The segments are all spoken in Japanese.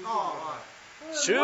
週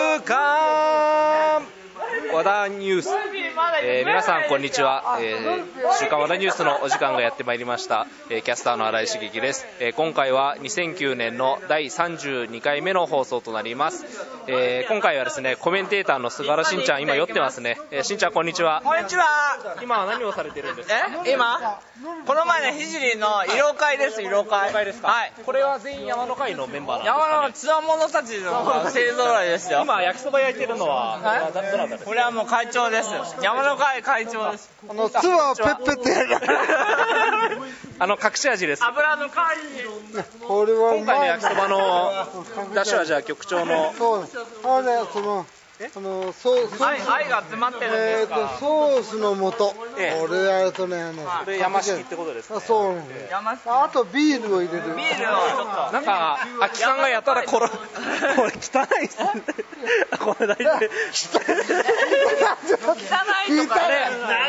刊和田ニュース、皆さんこんにちは、週刊和田ニュースのお時間がやってまいりました。キャスターの新井茂樹です。今回は2009年の第32回目の放送となります。今回はですね、コメンテーターの菅原しんちゃん今酔ってますね。しんちゃんこんにちは。 こんにちは。 今は何をされてるんですか？ 今この前の聖の慰労会です。慰労会ですか？ はい。 これは全員山の会のメンバーなんですかね？ 山のつわものたちの勢ぞろいですよ。 今焼きそば焼いてるのはどなたですか？ これはもう会長です。山の会会長です。 ツアーペッペってやる隠し味です。 油の代わりにこれは今回の焼きそばの出汁はじゃあ局長のそうです。 愛が詰まってるんですか？ ソースの素、これやるとね、 これ山式ってことですか？ そうなんです。あとビールを入れる。 ビールをちょっとなんか秋さんがやたらこれ汚いっすね。これだけ汚いとかね。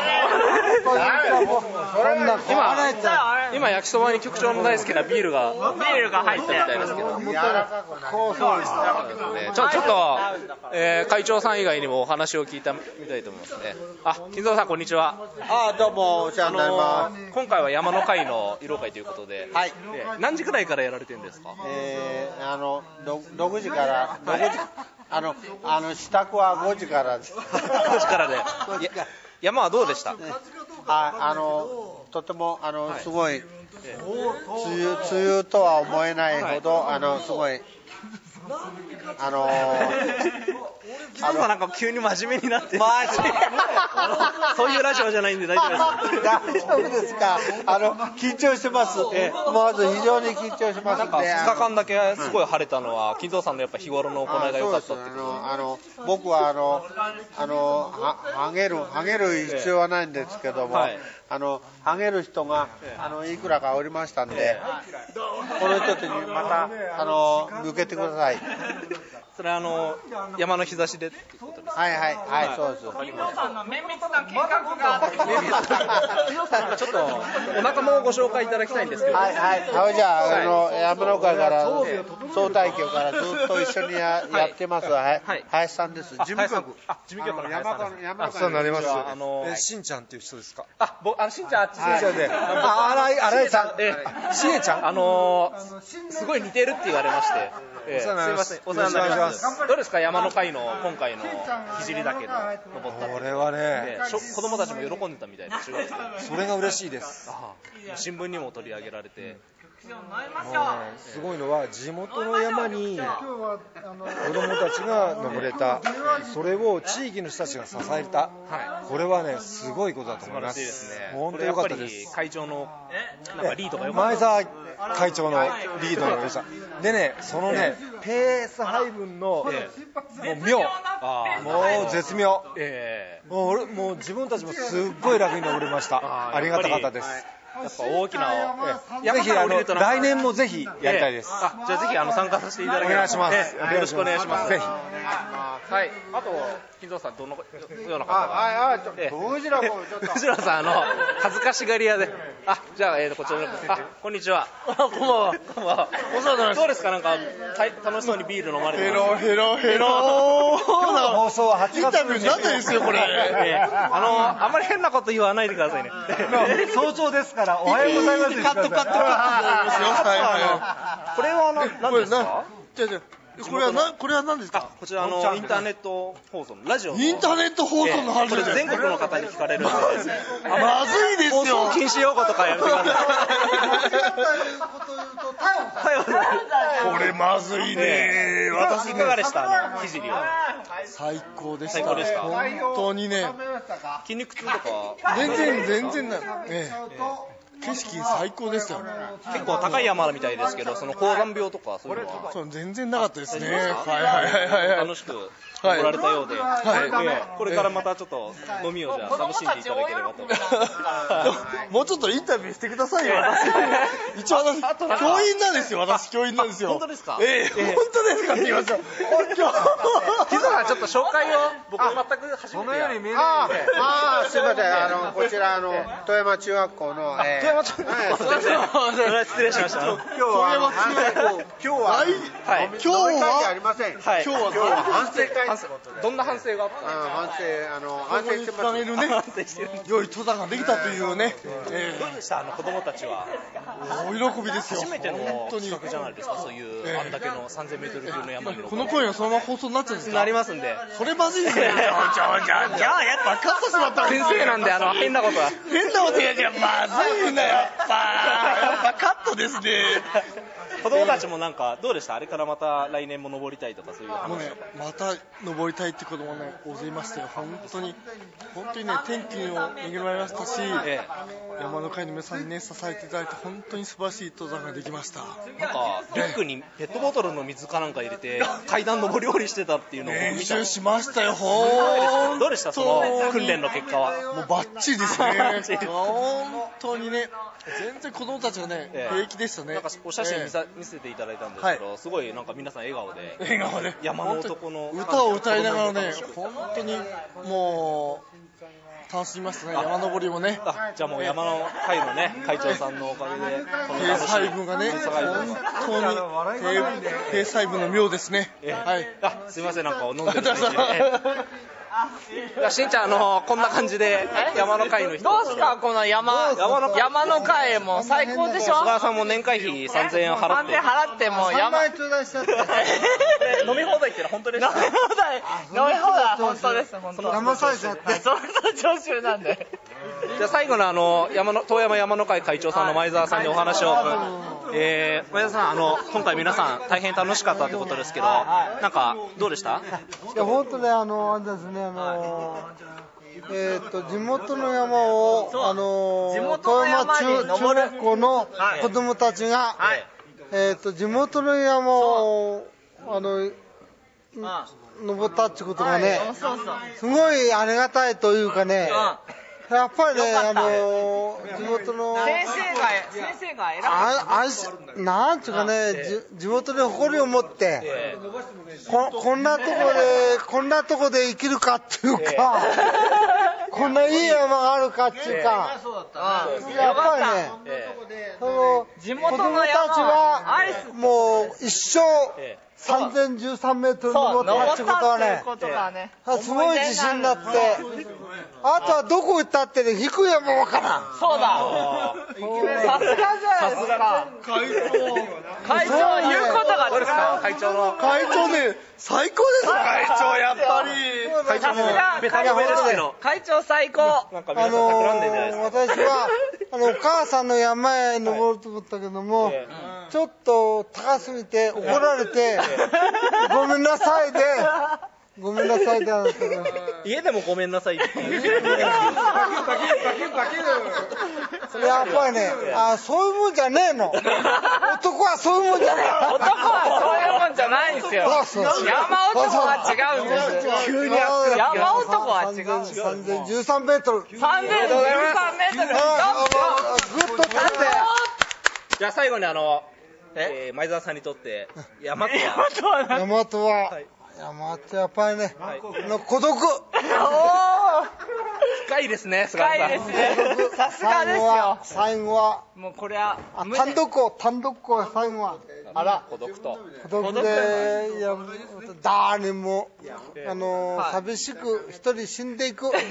今焼きそばに局長の大好きなビールが入ったみたいですけど、 そうですね、ちょっと、会長さん以外にもお話を聞いたみたいと思いますね。金蔵さんこんにちは。 どうもお世話になります。 今回は山の会の慰労会ということで、 はい。 何時くらいからやられてるんですか ？6時から支度は5時からです。 5時からで。山はどうでした？ とてもすごい梅雨とは思えないほどすごい金蔵さんなんか急に真面目になってそういうラジオじゃないんで大丈夫です。 大丈夫ですか？緊張してます。まず非常に緊張します。 なんか2日間だけすごい晴れたのは金蔵さんのやっぱ日頃の行いが良かったってこと。 僕はハゲる必要はないんですけども、ハゲる人がいくらかおりましたんで、この人たちにまた向けてください。 それは山の日差しでってことですか？ はいそうです。 金蔵さんの綿密な計画があってちょっとお仲間をご紹介いただきたいんですけど。 じゃあ山の会から総大教からずっと一緒にやってます林さんです。事務局山そうなります。 しんちゃんっていう人ですか？ しんちゃんで新井さんしげちゃんすごい似てるって言われまして、すいませんお世話になります。どうですか山の会の今回の聖岳の登ったこれはね、 子供たちも喜んでたみたいです。 それが嬉しいです。 新聞にも取り上げられて、 すごいのは地元の山に子供たちが登れた、それを地域の人たちが支えた、これはねすごいことだと思います。本当に良かったです。 会長のなんかリードが良かった。 前澤会長のリードのでした。でね、そのねペース配分のもう妙、もう絶妙、もう自分たちもすっごい楽に登れました。ありがたかったです。 やっぱ大きなぜひ来年もぜひやりたいです。 じゃあぜひ参加させていただきます。 お願いします。 よろしくお願いします。 ぜひ。 はい。あと金蔵さんどのような方が？ 藤原さん恥ずかしがり屋で。じゃあこちらのこんにちは。 こんばんは。 どうですか？なんか楽しそうにビール飲まれてます。 ヘロ今日の放送は8月。インタビューなんですよこれ。 あんまり変なこと言わないでくださいね。 早朝ですからおはようございます。 カット。これは何ですか？ これは何ですか？ こちらインターネット放送のラジオのインターネット放送の話これ全国の方に聞かれるんでまずいですよ。 放送禁止用語とかやめてください。 これまずいね。 私いかがでした聖は？ 最高でした。 本当にね。 筋肉痛とか全然ない。景色最高でしたよ。 結構高い山みたいですけど、その高山病とかそういうのは全然なかったですね。 楽しく登られたようで、これからまたちょっと飲みをじゃあ楽しんでいただければと。 もうちょっとインタビューしてくださいよ。一応私教員なんですよ。 本当ですか？ 本当ですかって言いますよ。 木澤さんちょっと紹介を僕全く初めてや。 すいません。こちら富山中学校のもちょっと失礼しました。 今日はありません。今日は反省会。 どんな反省が？ 反省してますね。 良い登山ができたというね。 どうでした子供たちは？ 大喜びですよ。 初めての企画じゃないですか。そういうあんだけの3000メートル級の山に。 この声がそのまま放送になっちゃうんですか？ なりますんで。 それまずいですね。じゃあやっぱカットしまった。 先生なんで変なことは。 変なことやっちゃまずいなやっぱカットですね。 子供たちもなんかどうでした？あれからまた来年も登りたいとかそういう話。 もうね、また登りたいって子供ね大勢いましたよ。本当にね天気にも恵まれましたし、山の会の皆さんにね支えていただいて本当に素晴らしい登山ができました。 なんかリュックにペットボトルの水かなんか入れて階段登り降りしてたっていうのを練習しましたよ。 どうでしたその訓練の結果は？ もうバッチリですね。本当にね全然子供たちがね平気でしたね。 なんかお写真見せていただいたんですけど、すごいなんか皆さん笑顔で山の男の歌を歌いながらね本当にもう楽しみましたね。山登りもね。 じゃあもう山の会のね会長さんのおかげでペース配分がね本当にペース配分の妙ですね。はい。 すいませんなんか飲んでる最中に。しんちゃんこんな感じで山の会の人どうすかこの山の会も最高でしょ。 菅原さんも年会費3000円払って払っても山 3枚頂戴しちゃって飲み放題ってのは本当ですか？ 飲み放題本当です。本当騙されちゃってそんな常習なんで。 じゃあ最後の遠山山の会会長さんの前澤さんにお話を。前澤さん今回皆さん大変楽しかったってことですけど、なんかどうでした？ いや本当ねあれですね地元の山を富山中学校の子供たちが地元の山を登ったってことがねすごいありがたいというかね。やっぱりね地元の先生が偉いなんていうかね地元に誇りを持ってこんなとこで生きるかっていうかこんないい山があるかっていうかやっぱりね子供たちはもう一生3013メートル登ったってことはねすごい自信になってあとはどこ行ったってね低い山わからん。 そうださすがじゃないですか会長言うことが違う。 会長ね最高です会長やっぱり会長もベタ褒めですけど会長最高。 なんか皆さん企んでんじゃないですか。 私はお母さんの山へ登ると思ったけどもちょっと高すぎて怒られてごめんなさいで家でもごめんなさいっていうやっぱりねそういうもんじゃねえの。男はそういうもんじゃねえ。 男はそういうもんじゃないんですよ。山男は違うんです。 急に山男は違う。 3013メートル 3013メートルぐっと立ってじゃあ最後に前澤さんにとって山とは山ってやっぱりね孤独。 深いですね菅原さん。 さすがですよ。 最後はもうこれは単独校が最後は孤独で誰も寂しく一人死んでいく。そう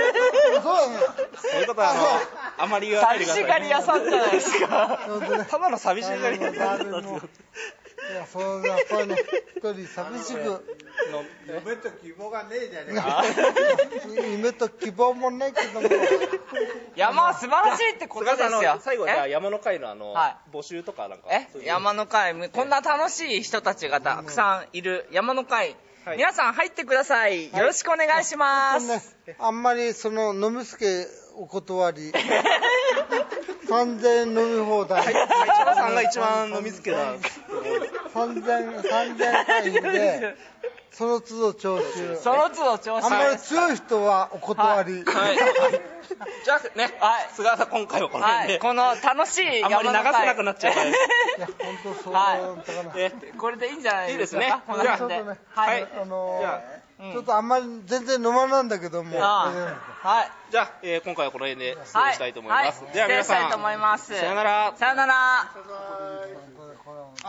いうことはあまり言わないでください。 寂しがり屋さんじゃないですか。 ただの寂しがり屋さん。 いやそうやっぱりね一人寂しく夢と希望がねえじゃねえか。夢と希望もねえけども山は素晴らしいってことですよ。 最後じゃあ山の会の募集とかなんか山の会こんな楽しい人たちがたくさんいる山の会皆さん入ってください。よろしくお願いします。 あんまり飲みすけお断り3000円飲み放題。 会長さんが一番飲みつけだ。 3000円会費でその都度徴収。 その都度徴収。 あんまり強い人はお断り。 はい。じゃあね、菅原さん今回はこの辺で。 この楽しいあんまり長くなくなっちゃうから。いや、 本当そう。 これでいいんじゃないですか。 いいですね。 じゃあ、 はい。 ちょっとあんまり全然飲まなんだけども。 はい。 じゃあ、今回はこの辺で失礼したいと思います。 では皆さん、失礼したいと思います。 さよなら。 さよなら。